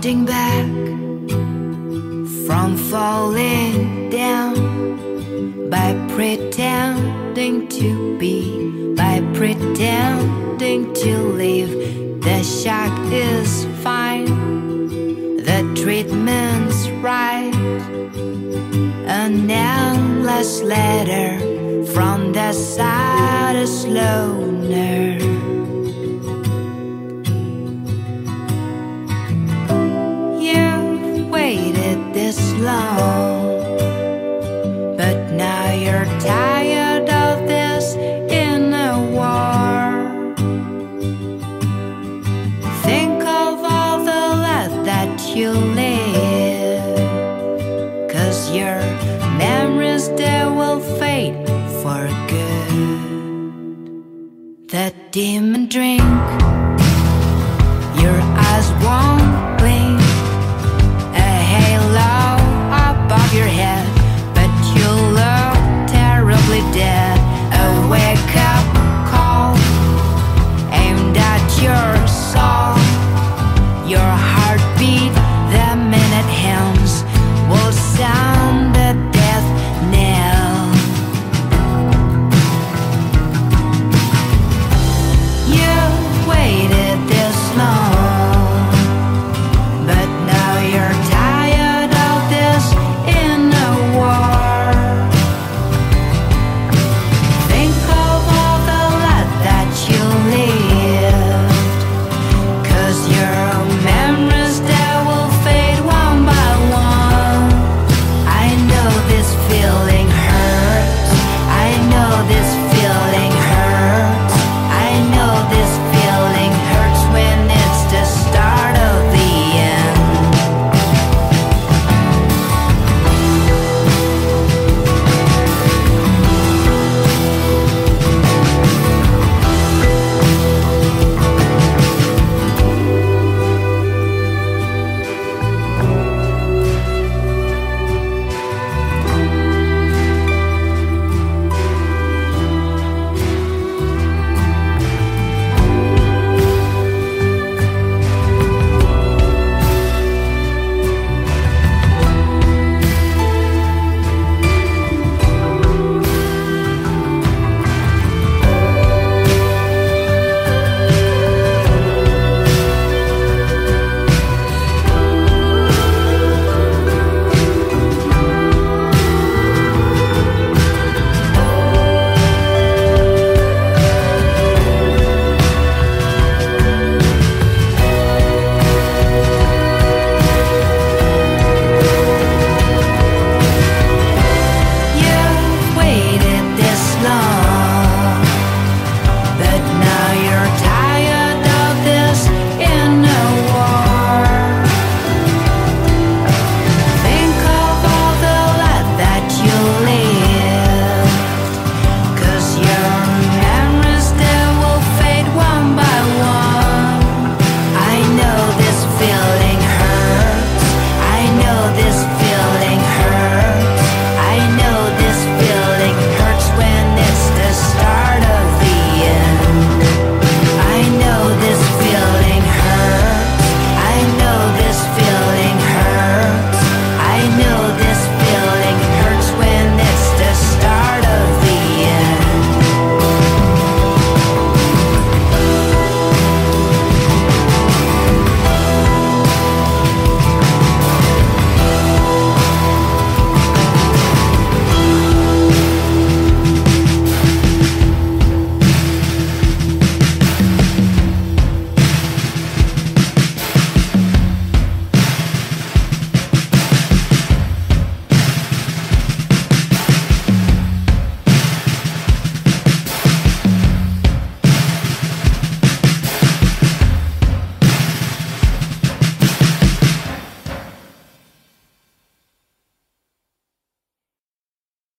holding back from falling down by pretending to be, by pretending to live. The shock is fine, the treatment's right. An endless letter from the saddest loner. You've waited this long, but now you're tired of this inner war. Think of all the life that you live, 'cause your memories, they will fade for good. The demon drink